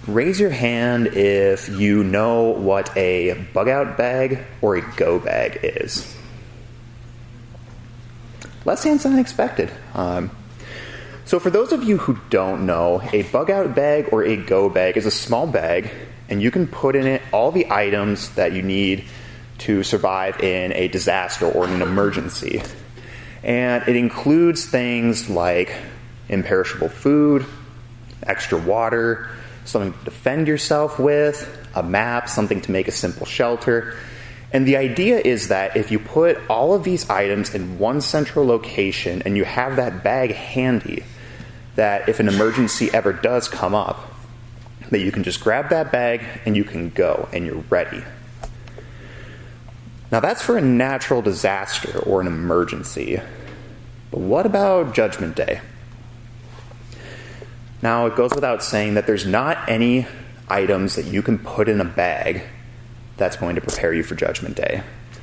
Raise your hand if you know what a bug-out bag or a go bag is. Less hands than expected. So for those of you who don't know, a bug-out bag or a go bag is a small bag, and you can put in it all the items that you need to survive in a disaster or in an emergency. And it includes things like imperishable food, extra water, something to defend yourself with, a map, something to make a simple shelter. And the idea is that if you put all of these items in one central location and you have that bag handy, that if an emergency ever does come up, that you can just grab that bag and you can go and you're ready. Now that's for a natural disaster or an emergency. But what about Judgment Day? Now it goes without saying that there's not any items that you can put in a bag that's going to prepare you for Judgment Day.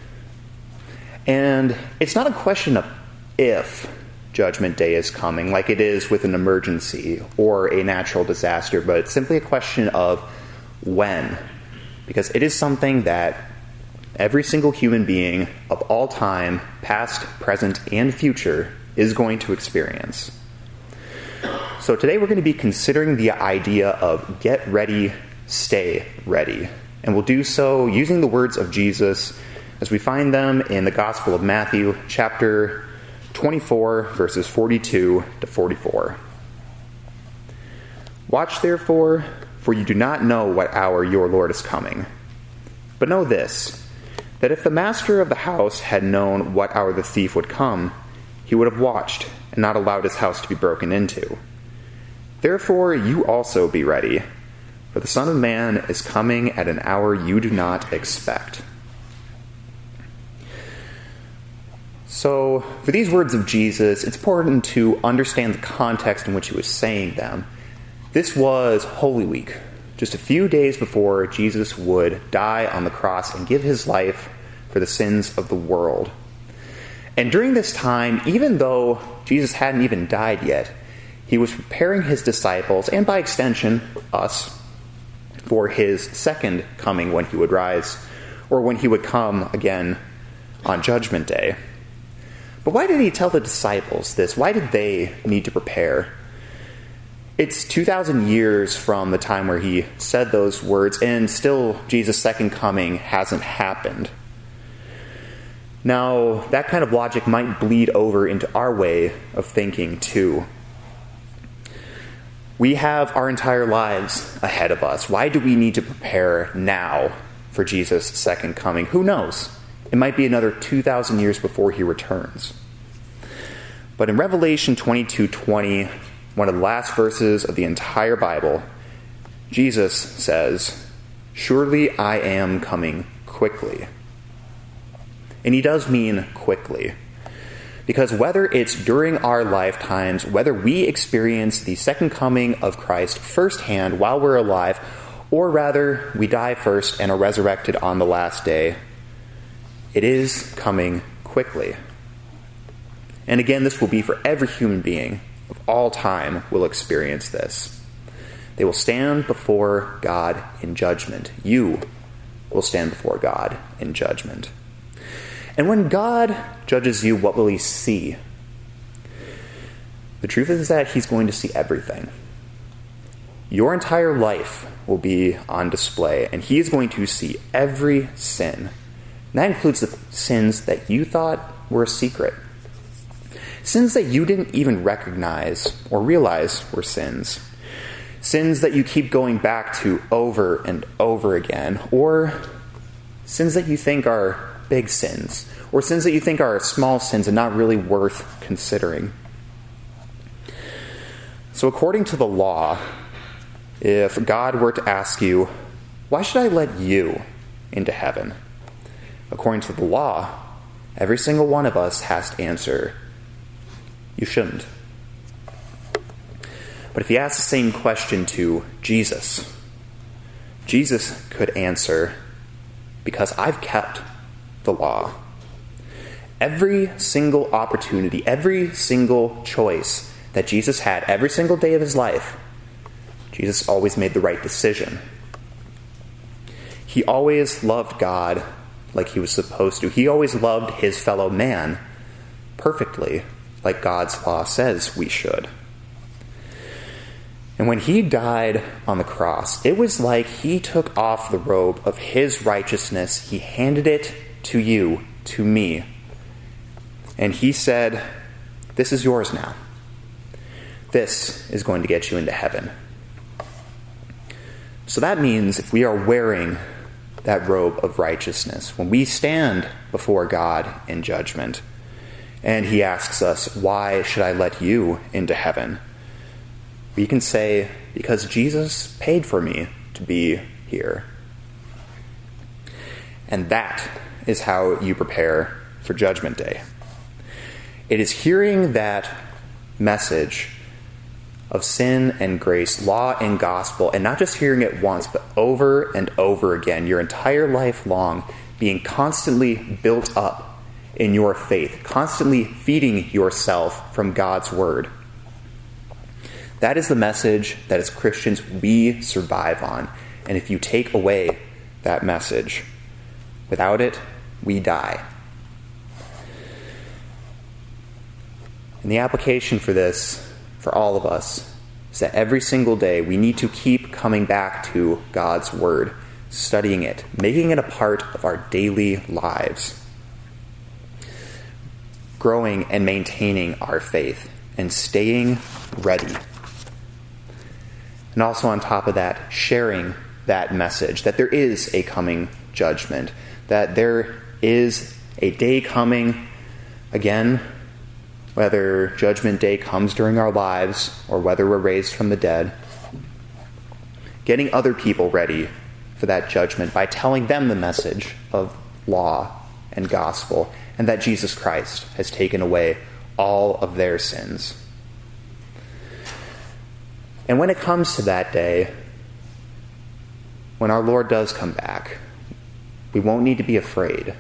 And it's not a question of if Judgment Day is coming, like it is with an emergency or a natural disaster, but it's simply a question of when. Because it is something that every single human being of all time, past, present, and future, is going to experience. So today we're going to be considering the idea of get ready, stay ready. And we'll do so using the words of Jesus as we find them in the Gospel of Matthew, chapter 24, verses 42 to 44. Watch therefore, for you do not know what hour your Lord is coming. But know this, that if the master of the house had known what hour the thief would come, he would have watched and not allowed his house to be broken into. Therefore you also be ready, for the Son of Man is coming at an hour you do not expect. So, for these words of Jesus, it's important to understand the context in which he was saying them. This was Holy Week, just a few days before Jesus would die on the cross and give his life for the sins of the world. And during this time, even though Jesus hadn't even died yet, he was preparing his disciples, and by extension, us, for his second coming when he would rise, or when he would come again on Judgment Day. But why did he tell the disciples this? Why did they need to prepare? It's 2,000 years from the time where he said those words, and still Jesus' second coming hasn't happened. Now, that kind of logic might bleed over into our way of thinking too. We have our entire lives ahead of us. Why do we need to prepare now for Jesus' second coming? Who knows? It might be another 2,000 years before he returns. But in Revelation 22:20, one of the last verses of the entire Bible, Jesus says, "Surely I am coming quickly." And he does mean quickly. Because whether it's during our lifetimes, whether we experience the second coming of Christ firsthand while we're alive, or rather we die first and are resurrected on the last day, it is coming quickly. And again, this will be for every human being of all time will experience this. They will stand before God in judgment. You will stand before God in judgment. And when God judges you, what will he see? The truth is that he's going to see everything. Your entire life will be on display, and he is going to see every sin. And that includes the sins that you thought were a secret. Sins that you didn't even recognize or realize were sins. Sins that you keep going back to over and over again, or sins that you think are big sins, or sins that you think are small sins and not really worth considering. So according to the law, if God were to ask you, why should I let you into heaven? According to the law, every single one of us has to answer, you shouldn't. But if you ask the same question to Jesus, Jesus could answer, because I've kept the law. Every single opportunity, every single choice that Jesus had every single day of his life, Jesus always made the right decision. He always loved God like he was supposed to. He always loved his fellow man perfectly, like God's law says we should. And when he died on the cross, it was like he took off the robe of his righteousness. He handed it to you, to me. And he said, "This is yours now. This is going to get you into heaven." So that means if we are wearing that robe of righteousness, when we stand before God in judgment, and he asks us, "Why should I let you into heaven?" we can say, "Because Jesus paid for me to be here." And that is how you prepare for Judgment Day. It is hearing that message of sin and grace, law and gospel, and not just hearing it once, but over and over again, your entire life long, being constantly built up in your faith, constantly feeding yourself from God's word. That is the message that as Christians we survive on. And if you take away that message, without it, we die. And the application for this, for all of us, is that every single day we need to keep coming back to God's word, studying it, making it a part of our daily lives, growing and maintaining our faith, and staying ready. And also on top of that, sharing that message that there is a coming judgment, that there is a day coming, again, whether Judgment Day comes during our lives or whether we're raised from the dead, getting other people ready for that judgment by telling them the message of law and gospel, and that Jesus Christ has taken away all of their sins. And when it comes to that day, when our Lord does come back, we won't need to be afraid.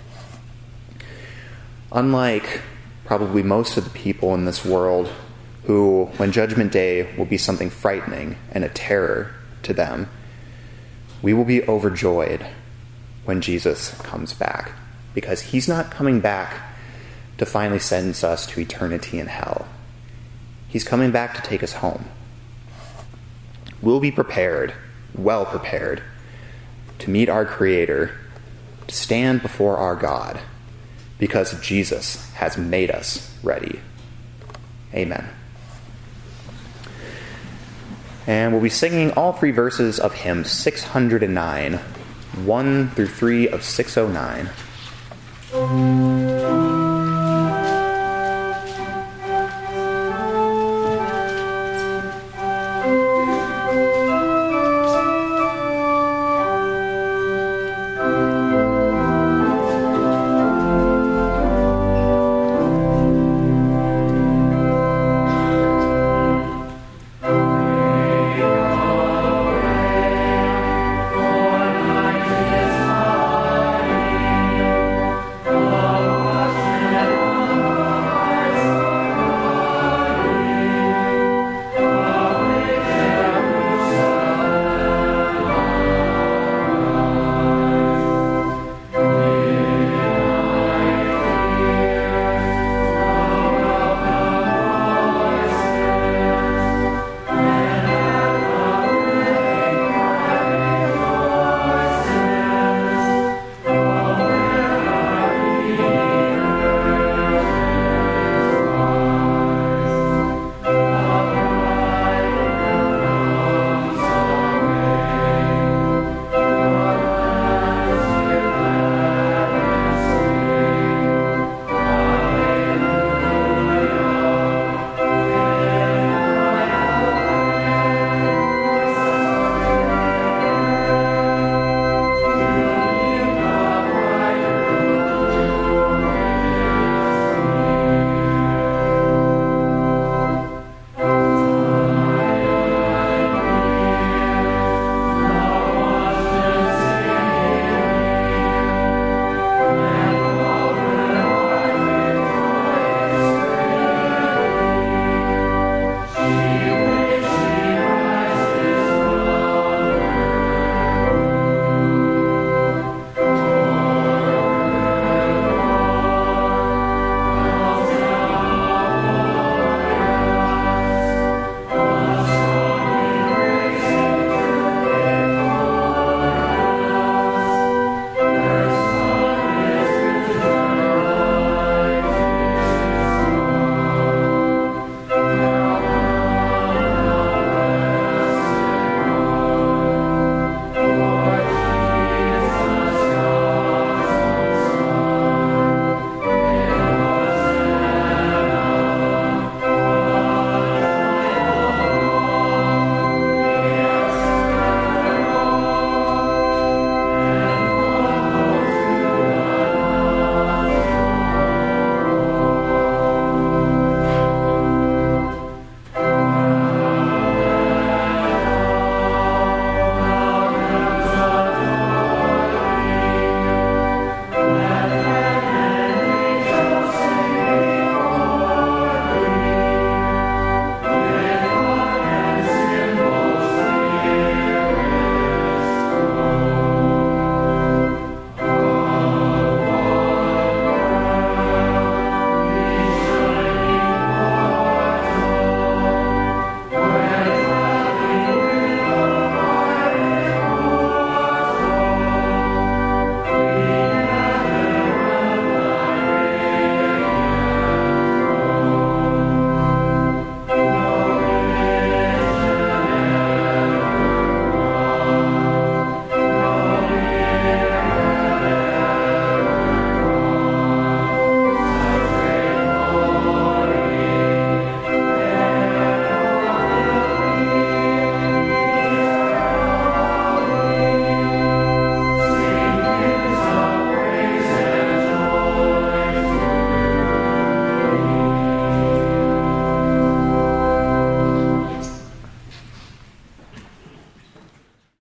Unlike probably most of the people in this world who, when Judgment Day will be something frightening and a terror to them, we will be overjoyed when Jesus comes back, because he's not coming back to finally sentence us to eternity in hell. He's coming back to take us home. We'll be prepared, well prepared, to meet our Creator, to stand before our God, because Jesus has made us ready. Amen. And we'll be singing all three verses of hymn 609, 1 through 3 of 609.